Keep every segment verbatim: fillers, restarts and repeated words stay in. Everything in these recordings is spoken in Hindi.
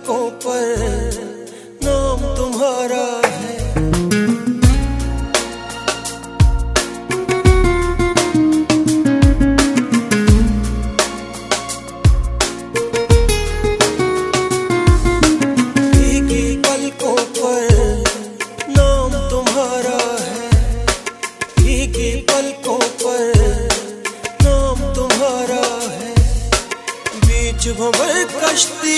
पलकों पर नाम तुम्हारा है। पलकों पर नाम तुम्हारा है। बीच भंवर कश्ती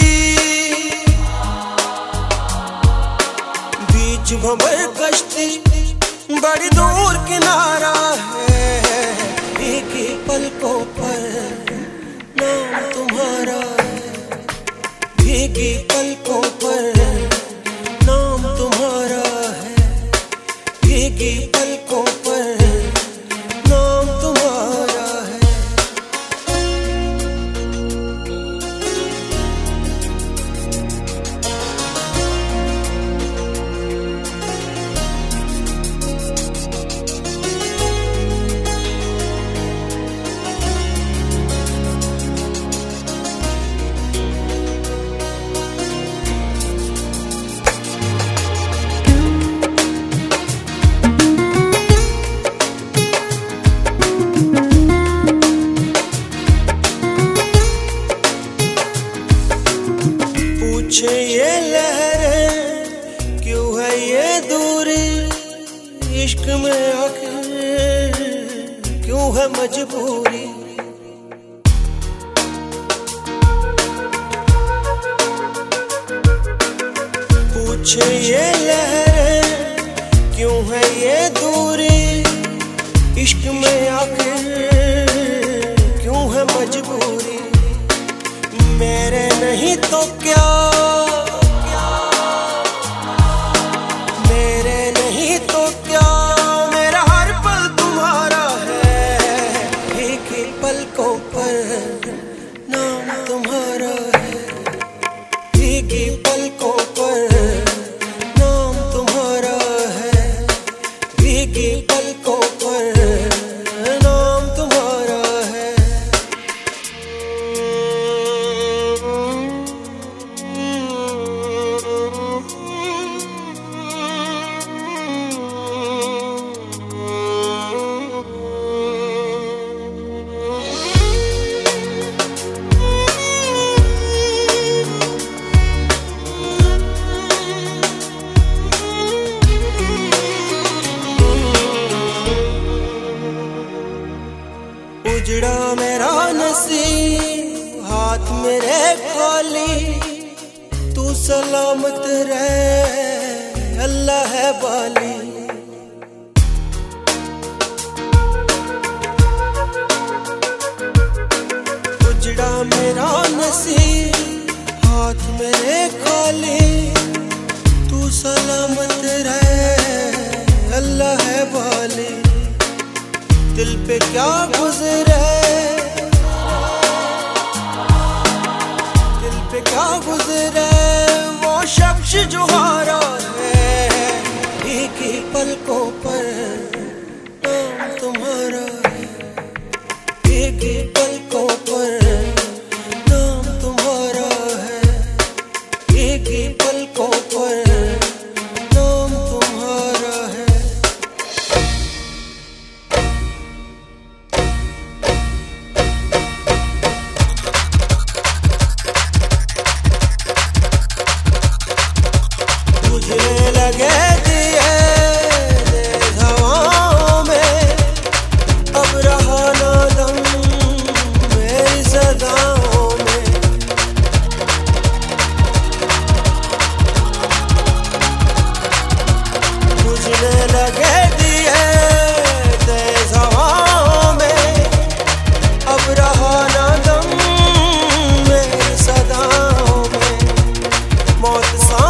बीच भंवर कश्ती बड़ी दूर किनारा है। भीगी पलकों पर नाम तुम्हारा है। भीगी पलकों पर नाम तुम्हारा है। भीगी पलकों पर पूछे ये लहरें क्यों है ये दूरी, इश्क में आखिर क्यों है मजबूरी। पूछे ये लहरें क्यों है ये दूरी, इश्क में आखिर क्यों है मजबूरी। मेरे नहीं तो क्या मेरे नहीं तो क्या मेरा हर पल तुम्हारा है। भीगी पलकों पर नाम तुम्हारा है। भीगी पलकों पर नाम तुम्हारा है। भीगी पलकों पर नाम तुम्हारा है। उजड़ा मेरा नसीब हाथ मेरे खाली, तू सलामत रहे अल्लाह है बाली। उजड़ा मेरा नसीब हाथ मेरे खाली, तू सलामत रहे अल्लाह है बाली। दिल पे क्या गुजरे दिल पे क्या गुजरे वो शख्स जो हारा है। भीगी पलकों पर नाम तुम्हारा है। भीगी पलकों पर नाम तुम्हारा है। भीगी पलकों पर नाम तुम्हारा है। बुझने लगे दिए तेज हवाओं में, अब रहा ना दम मेरी सदाओं में। बुझने लगे दिए तेज हवाओं में, अब रहा ना दम मेरी सदाओं में। मौत सा